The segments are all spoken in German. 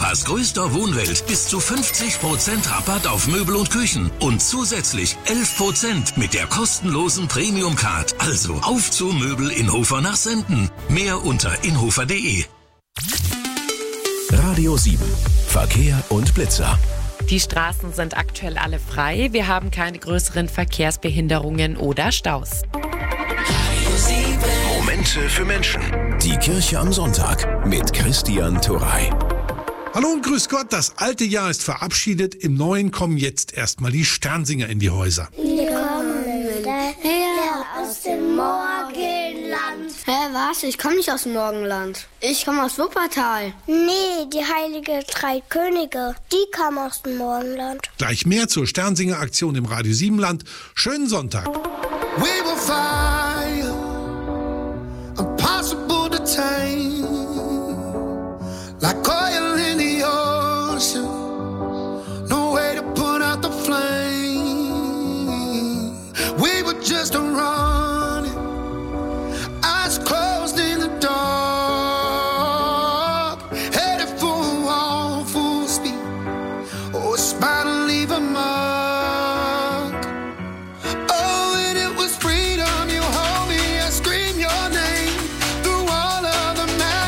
Europas größter Wohnwelt bis zu 50% Rabatt auf Möbel und Küchen und zusätzlich 11% mit der kostenlosen Premium Card. Also auf zu Möbel Inhofer nach Senden. Mehr unter inhofer.de. Radio 7. Verkehr und Blitzer. Die Straßen sind aktuell alle frei. Wir haben keine größeren Verkehrsbehinderungen oder Staus. Momente für Menschen. Die Kirche am Sonntag mit Christian Turrey. Hallo und grüß Gott, das alte Jahr ist verabschiedet. Im neuen kommen jetzt erstmal die Sternsinger in die Häuser. Wir kommen her aus dem Morgenland. Was? Ich komme nicht aus dem Morgenland. Ich komme aus Wuppertal. Nee, die heilige Drei Könige, die kamen aus dem Morgenland. Gleich mehr zur Sternsinger-Aktion im Radio 7 Land. Schönen Sonntag. We will fire, impossible to tame, like oil in the ocean, no way to put out the flame. We were just running, eyes closed in the dark, headed for a wall full speed, oh, it's about to leave a mark. Freedom, you hold me, I scream your name through all of the madness.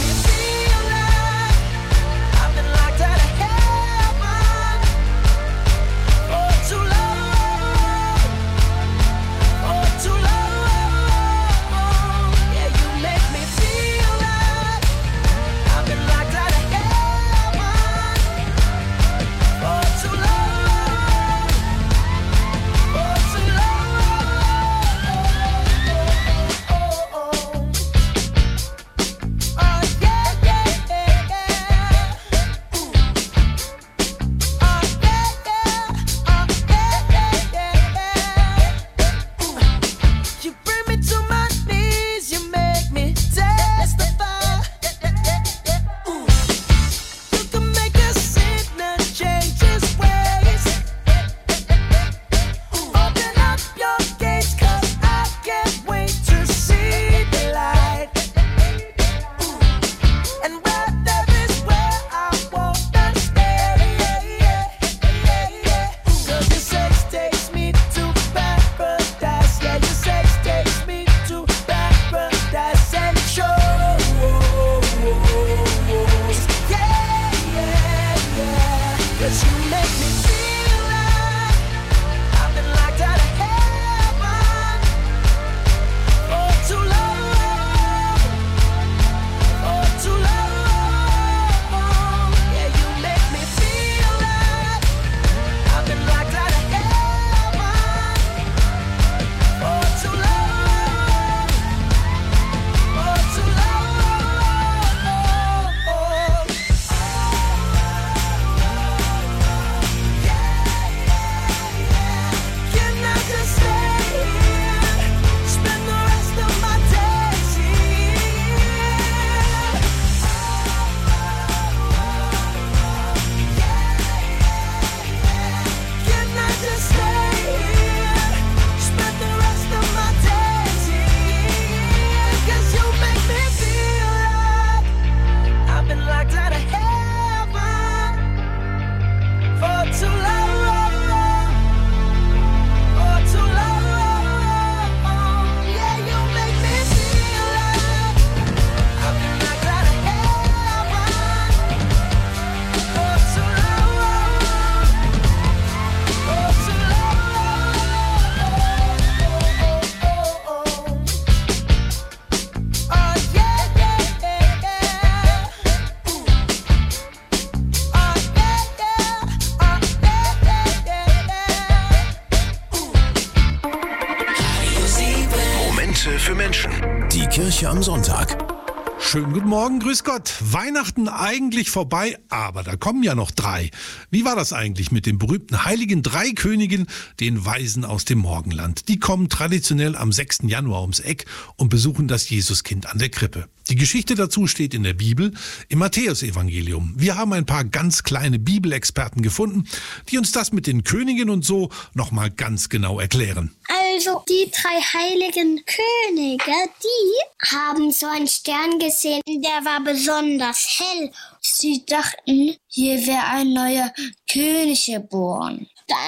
für Menschen. Die Kirche am Sonntag. Schönen guten Morgen, grüß Gott. Weihnachten eigentlich vorbei, aber da kommen ja noch 3. Wie war das eigentlich mit den berühmten heiligen 3 Königen, den Weisen aus dem Morgenland? Die kommen traditionell am 6. Januar ums Eck und besuchen das Jesuskind an der Krippe. Die Geschichte dazu steht in der Bibel, im Matthäusevangelium. Wir haben ein paar ganz kleine Bibelexperten gefunden, die uns das mit den Königen und so nochmal ganz genau erklären. Also die 3 heiligen Könige, die haben so einen Stern gesehen, der war besonders hell. Sie dachten, hier wäre ein neuer König geboren.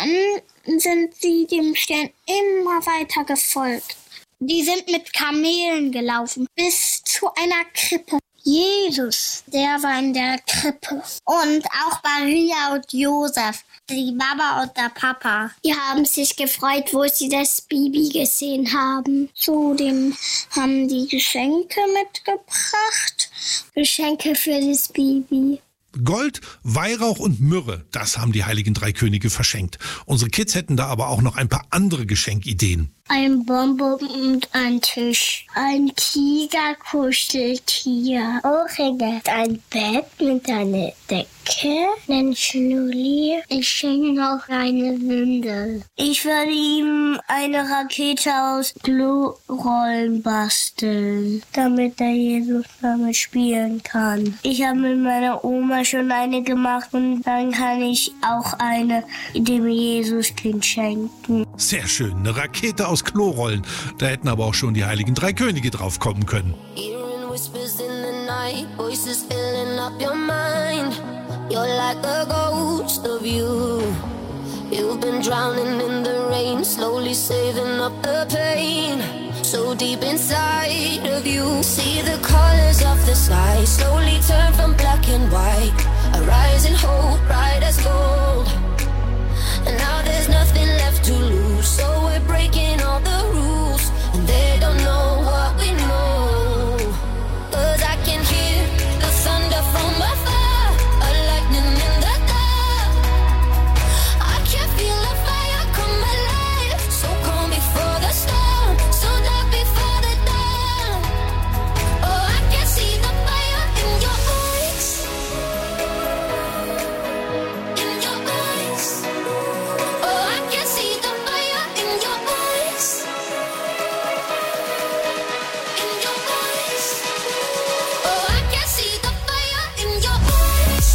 Dann sind sie dem Stern immer weiter gefolgt. Die sind mit Kamelen gelaufen bis zu einer Krippe. Jesus, der war in der Krippe. Und auch Maria und Josef, die Mama und der Papa. Die haben sich gefreut, wo sie das Baby gesehen haben. Zudem haben die Geschenke mitgebracht. Geschenke für das Baby. Gold, Weihrauch und Myrrhe, das haben die heiligen 3 Könige verschenkt. Unsere Kids hätten da aber auch noch ein paar andere Geschenkideen. Ein Bonbon und ein Tisch. Ein Tigerkuscheltier. Ohrringe. Ein Bett mit einer Decke. Ein Schnulli. Ich schenke noch eine Windel. Ich würde ihm eine Rakete aus Klorollen basteln, damit der Jesus damit spielen kann. Ich habe mit meiner Oma schon eine gemacht und dann kann ich auch eine dem Jesuskind schenken. Sehr schön, eine Rakete aus Klorollen. Da hätten aber auch schon die heiligen 3 Könige drauf kommen können. You've been drowning in the rain, slowly saving up the pain. So deep inside of you, see the colors of the sky slowly turn from black and white. A rising hope, bright as gold. And now there's nothing left to lose, so we're breaking all the rules. And they don't know what we know. 'Cause I can hear the thunder from afar, a lightning in the dark. I can feel the fire come alive, so calm before the storm, so dark before the dawn. Oh, I can see the fire in your eyes, in your eyes. Oh, I can see the fire in your eyes, in your eyes. Oh, I can see the fire in your eyes.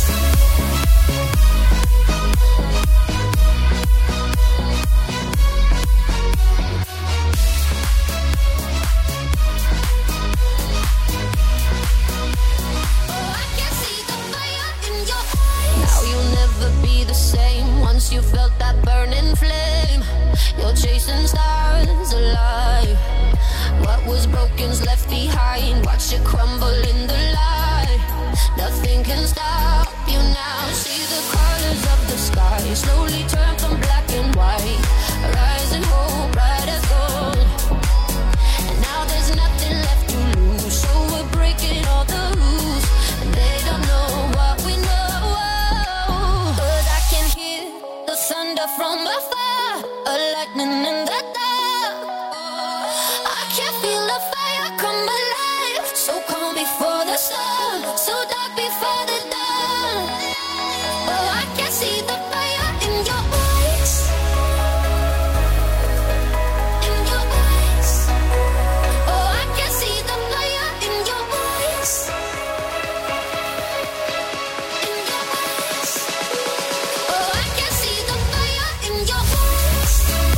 Oh, I can see the fire in your eyes. Now you'll never be the same once you felt that burning flame. You're chasing stars alive. What was broken's left behind. Watch it crumble in the light. Nothing can stop you now. See the colors of the sky slowly turn from black and white. A rising hope, bright as gold. And now there's nothing left to lose, so we're breaking all the rules. And they don't know what we know. 'Cause I can hear the thunder from afar, a lightning in the dark. I can feel the fire come alive, so calm before the sun, so dark before the dawn. Oh, I can see the fire in your eyes, in your eyes. Oh, I can see the fire in your eyes, in your eyes. Oh, I can see the fire in your eyes.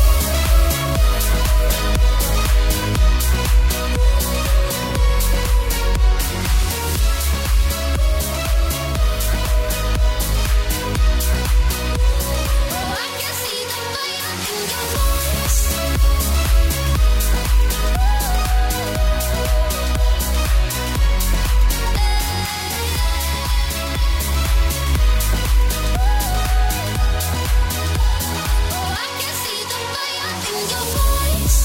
Oh, I can see the fire in your eyes. Oh, I can see the fire in your eyes.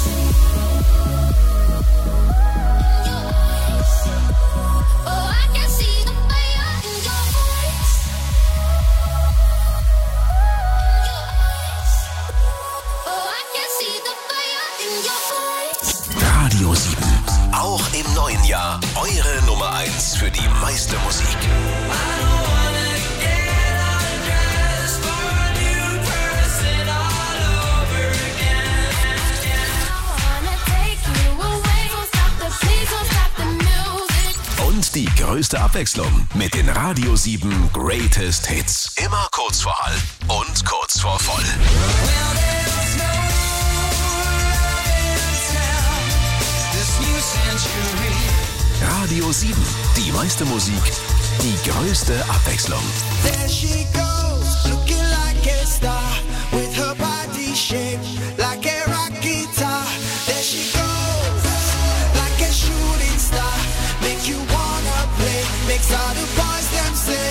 In your eyes. Oh, I can see the fire in your eyes. In your eyes. Oh, I can see the fire in your eyes. Radio 7. Auch im neuen Jahr eure Nummer 1 für die meiste Musik. Und die größte Abwechslung mit den Radio 7 Greatest Hits. Immer kurz vor halb und kurz vor voll. Radio 7. Die meiste Musik, die größte Abwechslung. There she goes, looking like a star, with her body shaped like a rock guitar. There she goes, like a shooting star, make you wanna play, makes all the boys them say.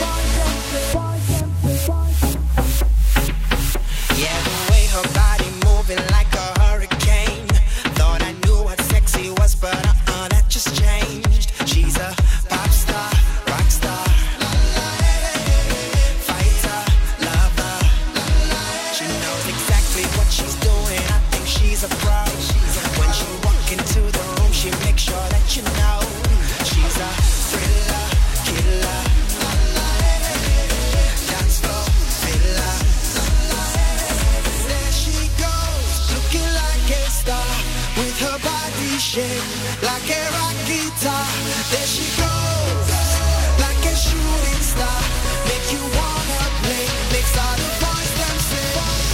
Yeah, the way her body moving like a hurricane. Thought I knew what sexy was, but that just changed. She's a pop star, rock star, fighter, lover. She knows exactly what she's doing. I think she's a pro. When she walk into the room, she makes sure that you know she's a thriller, killer, dance floor filler. There she goes, looking like a star, with her body shaped like a rock guitar. There she goes, like a shooting star, make you wanna play, makes all the boys them say.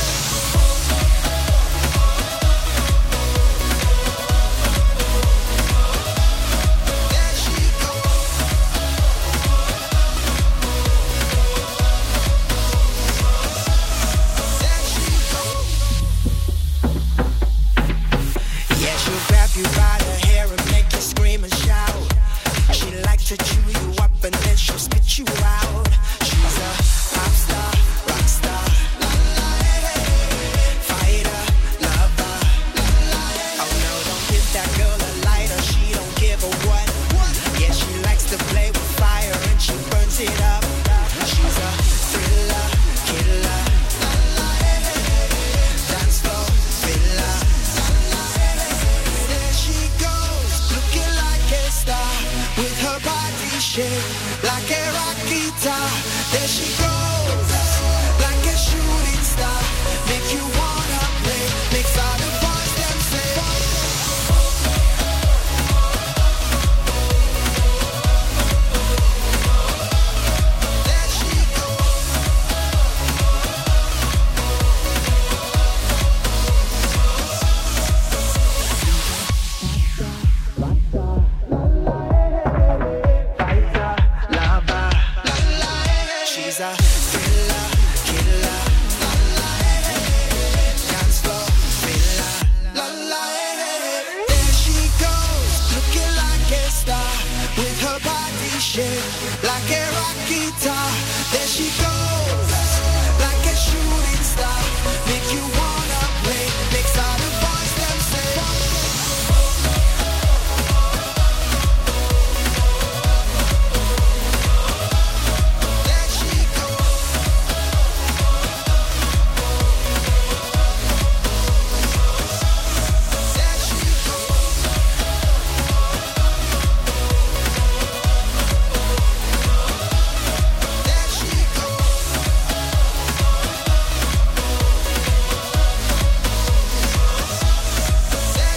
There she goes. There she take you out. She's a pop star, rock star, la la, hey, fighter, lover, la la, hey. Oh no, don't give that girl a lighter, she don't give a what. Yeah, she likes to play with fire and she burns it up. She's a thriller, killer, la la, hey, dance floor filler, la la, hey. There she goes, looking like a star, with her body shaped like a rock guitar. There she goes, like a shooting star, make you wanna play, makes all the boys them say. There she goes. She's a thriller, killer, la la, dance floor filler, la la. There she goes, looking like a star, with her body shaped like a rock guitar. There she goes, like a shooting star, make you wanna play, makes all the boys them say. There she goes. There she goes. There she goes. There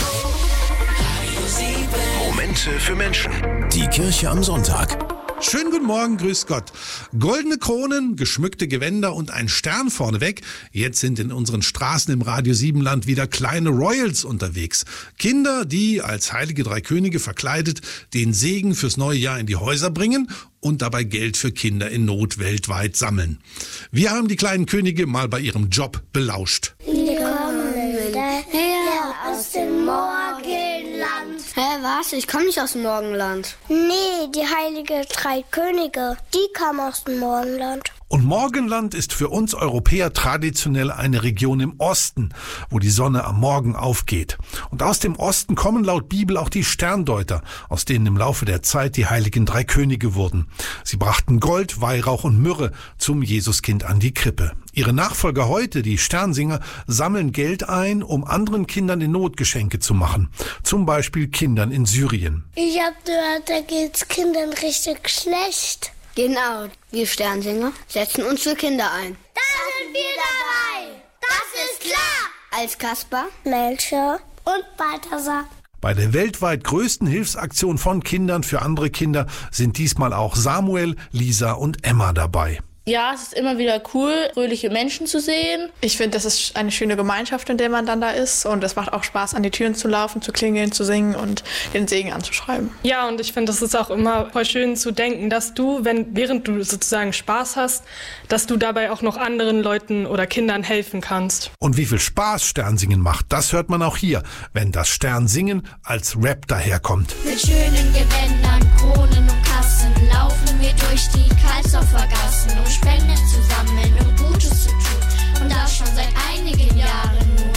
she goes. Momente für Menschen. Die Kirche am Sonntag. Schönen guten Morgen, grüß Gott. Goldene Kronen, geschmückte Gewänder und ein Stern vorneweg. Jetzt sind in unseren Straßen im Radio Siebenland wieder kleine Royals unterwegs. Kinder, die als heilige drei Könige verkleidet den Segen fürs neue Jahr in die Häuser bringen und dabei Geld für Kinder in Not weltweit sammeln. Wir haben die kleinen Könige mal bei ihrem Job belauscht. Wir kommen her aus dem Morgenland. Hä, was? Ich komme nicht aus dem Morgenland. Nee, die heilige drei Könige, die kamen aus dem Morgenland. Und Morgenland ist für uns Europäer traditionell eine Region im Osten, wo die Sonne am Morgen aufgeht. Und aus dem Osten kommen laut Bibel auch die Sterndeuter, aus denen im Laufe der Zeit die heiligen drei Könige wurden. Sie brachten Gold, Weihrauch und Myrrhe zum Jesuskind an die Krippe. Ihre Nachfolger heute, die Sternsinger, sammeln Geld ein, um anderen Kindern in Not Geschenke zu machen. Zum Beispiel Kindern in Syrien. Ich hab gehört, da geht's Kindern richtig schlecht. Genau, wir Sternsinger setzen uns für Kinder ein. Da sind wir dabei. Das ist klar. Als Kaspar, Melchior und Balthasar. Bei der weltweit größten Hilfsaktion von Kindern für andere Kinder sind diesmal auch Samuel, Lisa und Emma dabei. Ja, es ist immer wieder cool, fröhliche Menschen zu sehen. Ich finde, das ist eine schöne Gemeinschaft, in der man dann da ist. Und es macht auch Spaß, an die Türen zu laufen, zu klingeln, zu singen und den Segen anzuschreiben. Ja, und ich finde, es ist auch immer voll schön zu denken, dass du, während du sozusagen Spaß hast, dass du dabei auch noch anderen Leuten oder Kindern helfen kannst. Und wie viel Spaß Sternsingen macht, das hört man auch hier, wenn das Sternsingen als Rap daherkommt. Mit schönen Gewändern, Kronen und Kassen laufen wir durch die Karlsdorfer Gassen, um Spenden zu sammeln und Gutes zu tun. Und das schon seit einigen Jahren nun.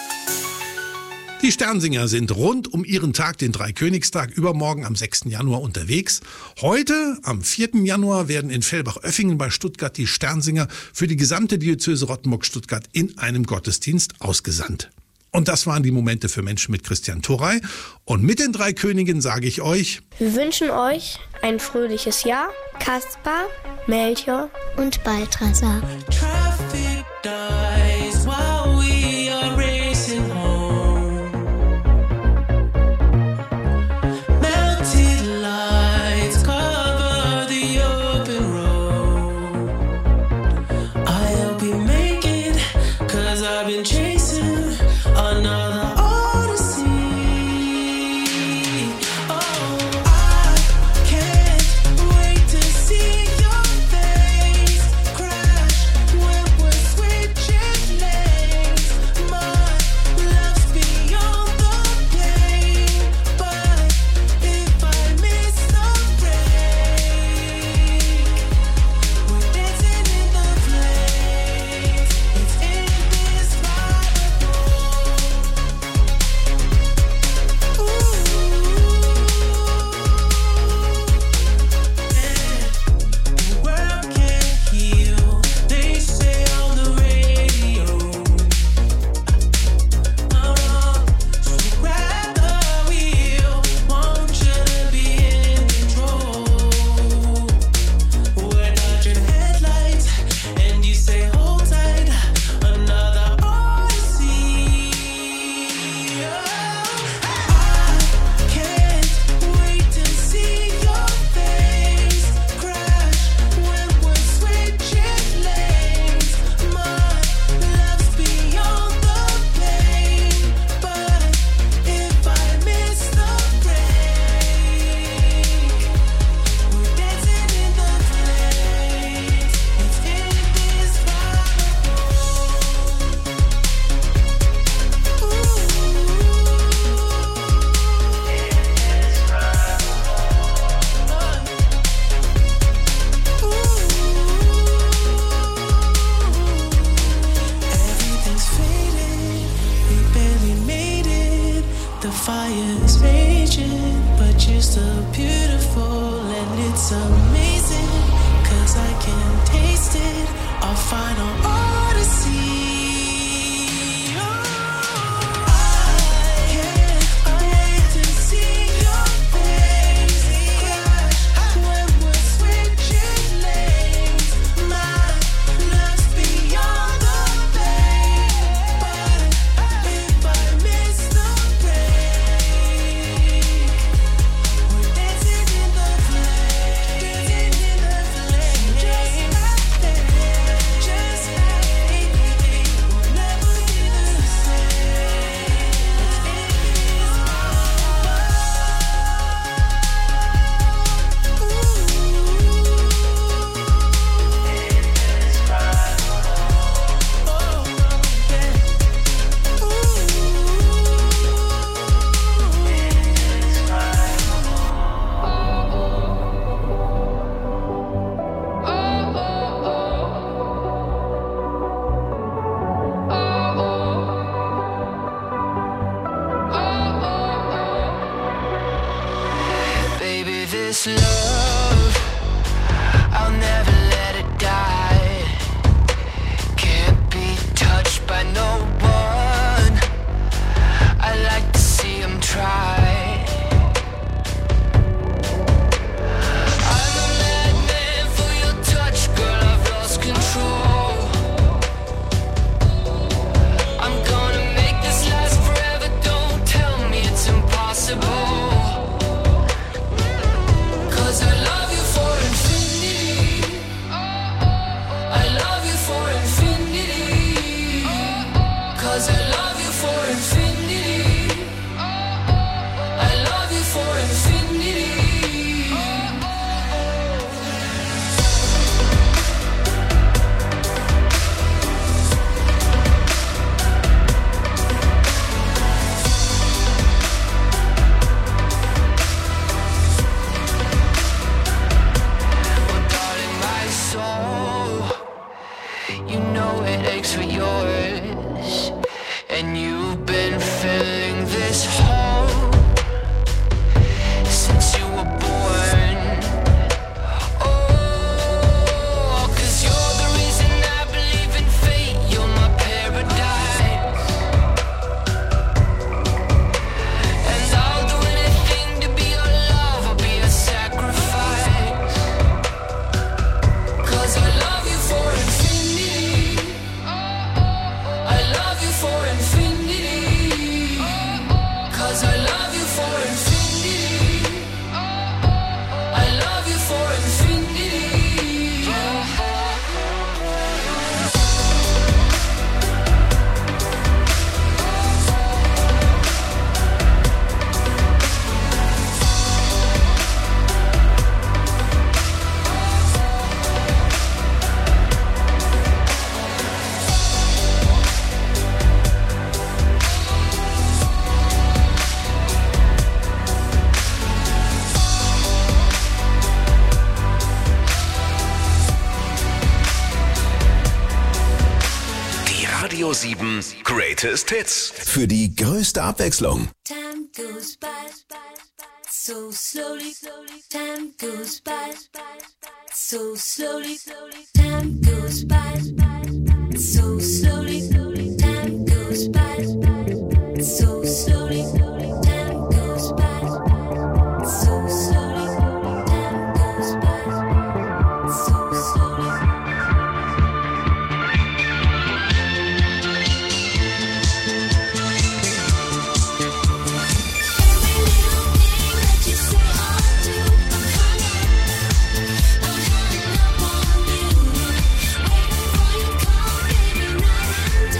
Die Sternsinger sind rund um ihren Tag, den Dreikönigstag, übermorgen am 6. Januar unterwegs. Heute, am 4. Januar, werden in Fellbach-Oeffingen bei Stuttgart die Sternsinger für die gesamte Diözese Rottenburg-Stuttgart in einem Gottesdienst ausgesandt. Und das waren die Momente für Menschen mit Christian Torey. Und mit den drei Königen sage ich euch: Wir wünschen euch ein fröhliches Jahr. Kaspar, Melchior und Balthasar. Traffic dies while we are racing home. Melted lights cover the open road. I'll be making, 'cause I've been chasing another odyssey. Oh, I can't wait to see your face crash when amazing, 'cause I can taste it, our final odyssey. This love, I'll never let it die. Can't be touched by no one. I like to see him try. I'm a madman for your touch, girl, I've lost control. I'm gonna make this last forever, don't tell me it's impossible. I love you for infinity. I love you for infinity. 'Cause I love you for infinity. I love you for infinity. You know it aches for yours, and you've been filling this hole since you were born. Oh, 'cause you're the reason I believe in fate. You're my paradise, and I'll do anything to be your love. I'll be a sacrifice, 'cause I love you for infinity. I love you for infinity. 'Cause I love you for infinity. I love you for infinity. Radio 7 Greatest Hits. Für die größte Abwechslung. Time goes by so slowly. Time goes by so slowly. Time goes by so slowly. Time goes by so slowly. Time goes by so slowly. Time goes by so slowly. Waiting for your call every night and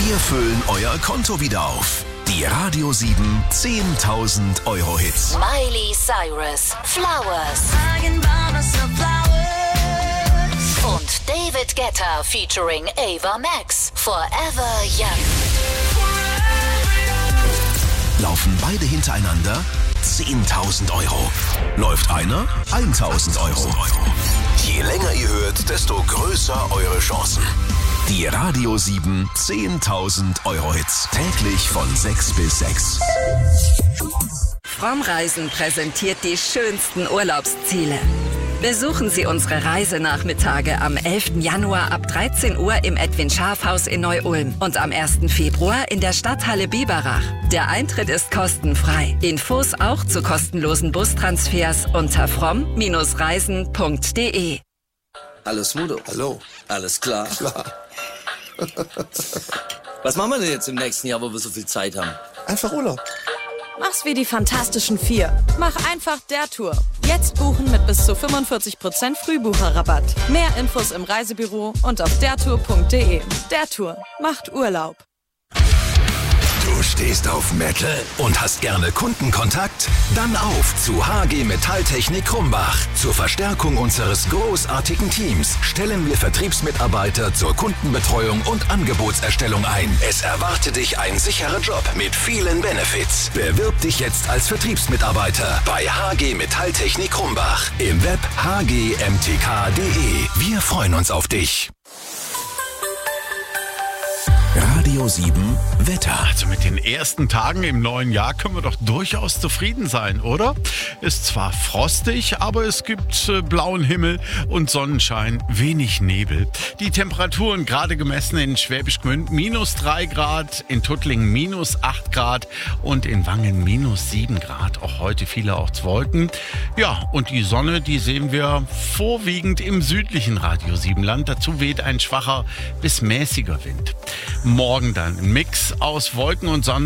Wir füllen euer Konto wieder auf. Die Radio 7 10.000 Euro Hits. Miley Cyrus, Flowers. Und David Guetta featuring Ava Max, Forever Young. Laufen beide hintereinander? 10.000 Euro. Läuft einer? 1.000 Euro. Je länger ihr hört, desto größer eure Chancen. Die Radio 7 10.000 Euro Hits. Täglich von 6 bis 6. Fromm Reisen präsentiert die schönsten Urlaubsziele. Besuchen Sie unsere Reisenachmittage am 11. Januar ab 13 Uhr im Edwin Schafhaus in Neu-Ulm und am 1. Februar in der Stadthalle Biberach. Der Eintritt ist kostenfrei. Infos auch zu kostenlosen Bustransfers unter fromm-reisen.de. Alles Mudo. Hallo. Alles klar. Klar. Was machen wir denn jetzt im nächsten Jahr, wo wir so viel Zeit haben? Einfach Urlaub. Mach's wie die Fantastischen Vier. Mach einfach der Tour. Jetzt buchen mit bis zu 45% Frühbucherrabatt. Mehr Infos im Reisebüro und auf dertour.de. Der Tour macht Urlaub. Du stehst auf Metal und hast gerne Kundenkontakt? Dann auf zu HG Metalltechnik Krumbach. Zur Verstärkung unseres großartigen Teams stellen wir Vertriebsmitarbeiter zur Kundenbetreuung und Angebotserstellung ein. Es erwartet dich ein sicherer Job mit vielen Benefits. Bewirb dich jetzt als Vertriebsmitarbeiter bei HG Metalltechnik Krumbach. Im Web hgmtk.de. Wir freuen uns auf dich. Radio 7 Wetter. Also mit den ersten Tagen im neuen Jahr können wir doch durchaus zufrieden sein, oder? Ist zwar frostig, aber es gibt blauen Himmel und Sonnenschein, wenig Nebel. Die Temperaturen gerade gemessen in Schwäbisch Gmünd -3 Grad, in Tuttlingen -8 Grad und in Wangen -7 Grad. Auch heute viele Ortswolken. Ja, und die Sonne, die sehen wir vorwiegend im südlichen Radio 7 Land. Dazu weht ein schwacher bis mäßiger Wind. Morgen dann ein Mix aus Wolken und Sonne.